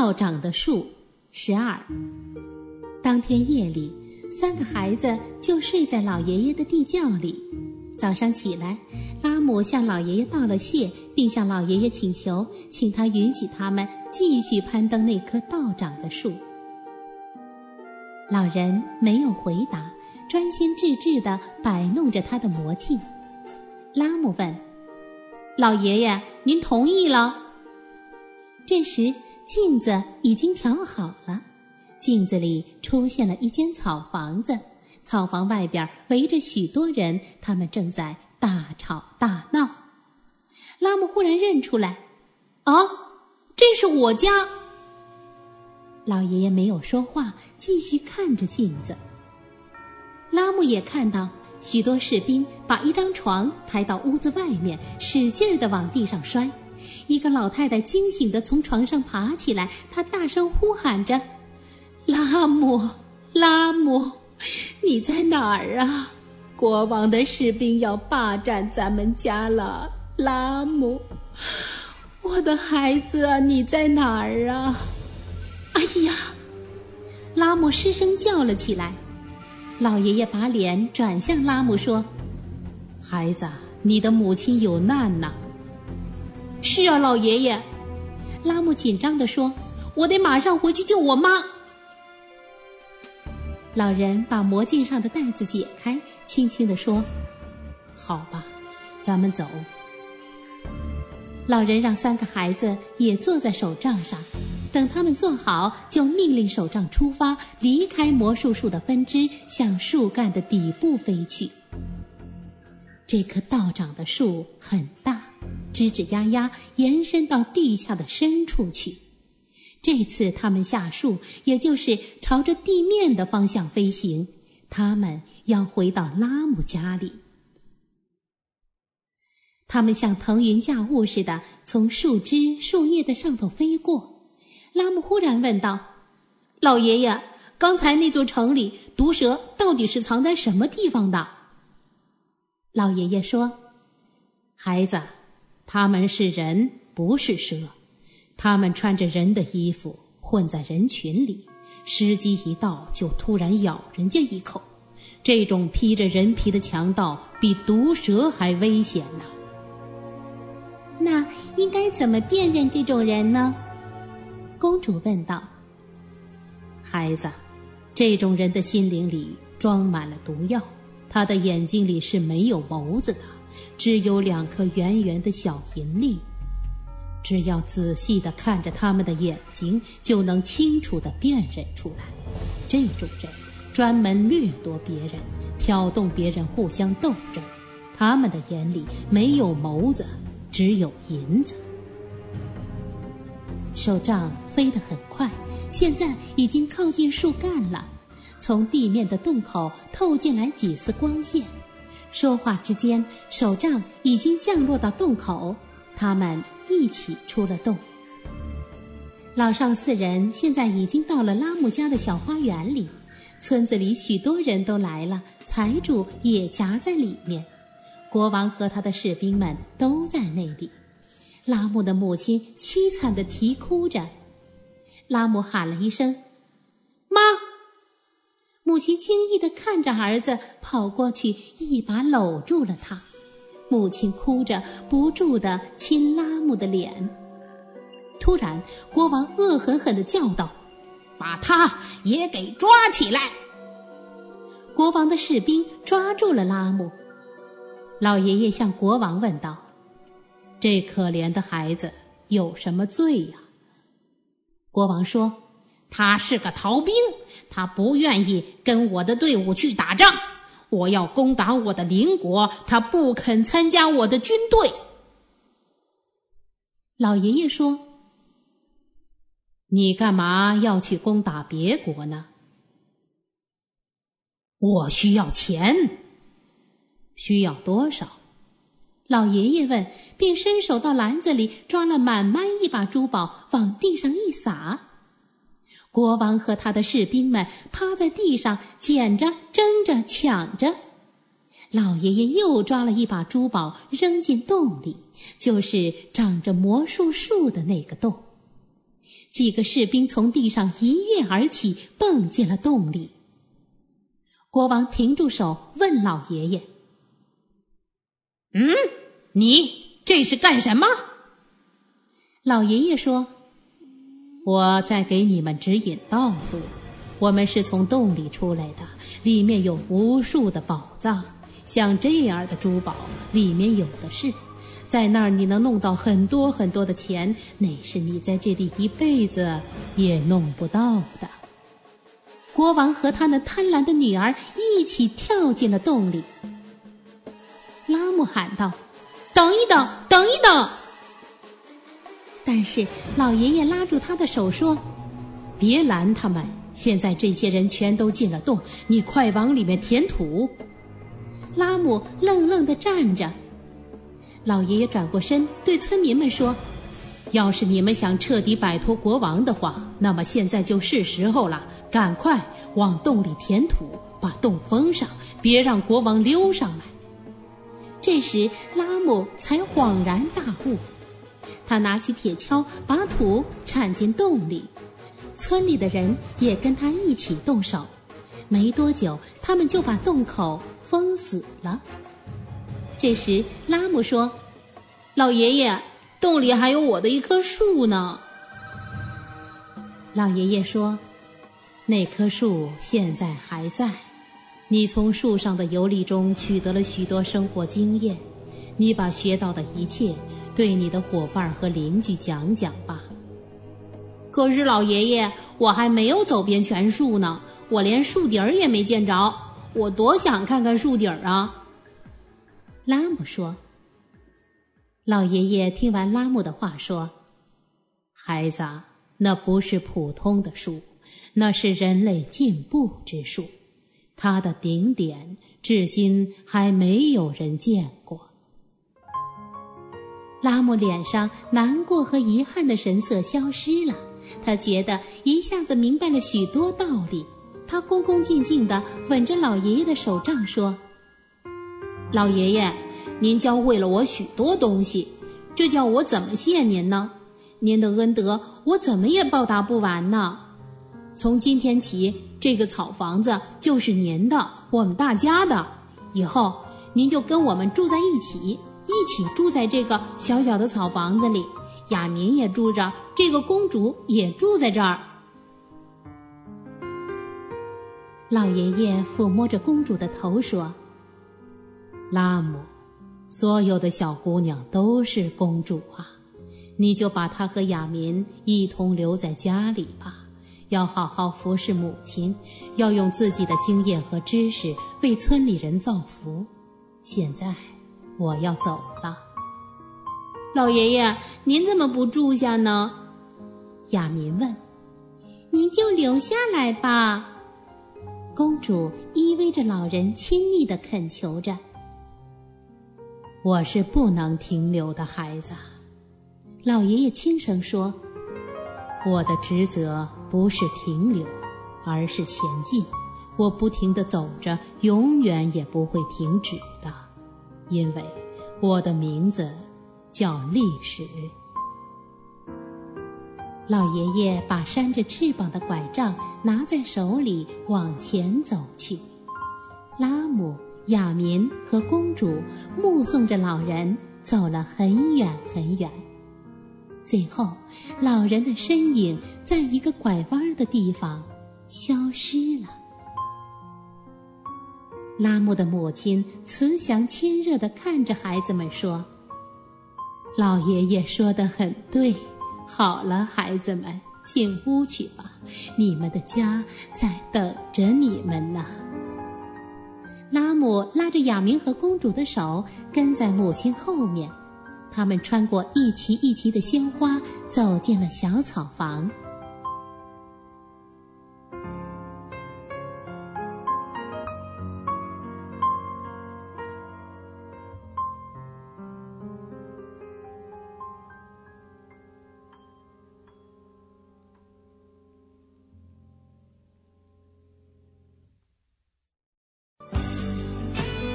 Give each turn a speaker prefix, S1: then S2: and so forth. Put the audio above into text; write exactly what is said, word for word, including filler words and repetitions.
S1: 道长的树十二。当天夜里，三个孩子就睡在老爷爷的地窖里。早上起来，拉姆向老爷爷道了谢，并向老爷爷请求，请他允许他们继续攀登那棵道长的树。老人没有回答，专心致志地摆弄着他的魔镜。拉姆问：老爷爷，您同意了？这时镜子已经调好了，镜子里出现了一间草房子，草房外边围着许多人，他们正在大吵大闹。拉姆忽然认出来：啊，这是我家！老爷爷没有说话，继续看着镜子。拉姆也看到许多士兵把一张床抬到屋子外面，使劲地往地上摔。一个老太太惊醒地从床上爬起来，她大声呼喊着：拉姆，拉姆，你在哪儿啊？国王的士兵要霸占咱们家了，拉姆，我的孩子啊，你在哪儿啊？哎呀！拉姆失声叫了起来。老爷爷把脸转向拉姆说：孩子，你的母亲有难呐。是啊，老爷爷。拉姆紧张地说：我得马上回去救我妈。老人把魔镜上的带子解开，轻轻地说：好吧，咱们走。老人让三个孩子也坐在手杖上，等他们坐好，就命令手杖出发，离开魔术树的分支，向树干的底部飞去。这棵道长的树很大，枝枝丫丫延伸到地下的深处去。这次他们下树，也就是朝着地面的方向飞行，他们要回到拉姆家里。他们像腾云驾雾似的从树枝树叶的上头飞过。拉姆忽然问道：老爷爷，刚才那座城里毒蛇到底是藏在什么地方的？老爷爷说：孩子，他们是人，不是蛇。他们穿着人的衣服，混在人群里，时机一到就突然咬人家一口。这种披着人皮的强盗比毒蛇还危险呢。那应该怎么辨认这种人呢？公主问道。孩子，这种人的心灵里装满了毒药，他的眼睛里是没有眸子的，只有两颗圆圆的小银粒。只要仔细地看着他们的眼睛，就能清楚地辨认出来。这种人专门掠夺别人，挑动别人互相斗争，他们的眼里没有眸子，只有银子。手杖飞得很快，现在已经靠近树干了，从地面的洞口透进来几丝光线。说话之间，手杖已经降落到洞口，他们一起出了洞。老少四人现在已经到了拉姆家的小花园里，村子里许多人都来了，财主也夹在里面，国王和他的士兵们都在那里。拉姆的母亲凄惨地啼哭着。拉姆喊了一声：妈！母亲惊异地看着儿子，跑过去一把搂住了他。母亲哭着不住地亲拉姆的脸。突然，国王恶狠狠地叫道：把他也给抓起来！国王的士兵抓住了拉姆。老爷爷向国王问道：这可怜的孩子有什么罪呀？国王说：他是个逃兵，他不愿意跟我的队伍去打仗，我要攻打我的邻国，他不肯参加我的军队。老爷爷说：你干嘛要去攻打别国呢？我需要钱。需要多少？老爷爷问，并伸手到篮子里抓了满满一把珠宝，往地上一撒。国王和他的士兵们趴在地上捡着、争着、抢着。老爷爷又抓了一把珠宝扔进洞里，就是长着魔术树的那个洞。 几个士兵从地上一跃而起，蹦进了洞里。国王停住手，问老爷爷：
S2: 嗯，你这是干什么？
S1: 老爷爷说：
S2: 我在给你们指引道路，我们是从洞里出来的，里面有无数的宝藏，像这样的珠宝里面有的是，在那儿你能弄到很多很多的钱，那是你在这里一辈子也弄不到的。
S1: 国王和他那贪婪的女儿一起跳进了洞里。拉姆喊道：等一等，等一等！但是老爷爷拉住他的手说：
S2: 别拦他们，现在这些人全都进了洞，你快往里面填土。
S1: 拉姆愣愣地站着。老爷爷转过身对村民们说：
S2: 要是你们想彻底摆脱国王的话，那么现在就是时候了，赶快往洞里填土，把洞封上，别让国王溜上来。
S1: 这时拉姆才恍然大悟，他拿起铁锹把土铲进洞里，村里的人也跟他一起动手，没多久他们就把洞口封死了。这时拉姆说：老爷爷，洞里还有我的一棵树呢。
S2: 老爷爷说：那棵树现在还在，你从树上的游历中取得了许多生活经验，你把学到的一切对你的伙伴和邻居讲讲吧。
S1: 可是老爷爷，我还没有走遍全树呢，我连树底儿也没见着，我多想看看树底儿啊。拉姆说。
S2: 老爷爷听完拉姆的话说：孩子，那不是普通的树，那是人类进步之树，它的顶点至今还没有人见过。
S1: 拉姆脸上难过和遗憾的神色消失了，他觉得一下子明白了许多道理。他恭恭敬敬地吻着老爷爷的手杖说：老爷爷，您教会了我许多东西，这叫我怎么谢您呢？您的恩德我怎么也报答不完呢。从今天起，这个草房子就是您的，我们大家的，以后您就跟我们住在一起，一起住在这个小小的草房子里，雅民也住着，这个公主也住在这儿。老爷爷抚摸着公主的头说：
S2: 拉姆，所有的小姑娘都是公主啊，你就把她和雅民一同留在家里吧，要好好服侍母亲，要用自己的经验和知识为村里人造福。现在我要走了。
S1: 老爷爷，您怎么不住下呢？
S2: 雅民问。
S1: 您就留下来吧。公主依偎着老人亲昵地恳求着。
S2: 我是不能停留的孩子，
S1: 老爷爷轻声说。
S2: 我的职责不是停留，而是前进。我不停地走着，永远也不会停止的，因为我的名字叫历史。
S1: 老爷爷把扇着翅膀的拐杖拿在手里往前走去。拉姆、雅民和公主目送着老人走了很远很远，最后老人的身影在一个拐弯的地方消失了。拉姆的母亲慈祥亲热地看着孩子们说：老爷爷说得很对，好了，孩子们，进屋去吧，你们的家在等着你们呢。拉姆拉着雅民和公主的手，跟在母亲后面。他们穿过一齐一齐的鲜花，走进了小草房。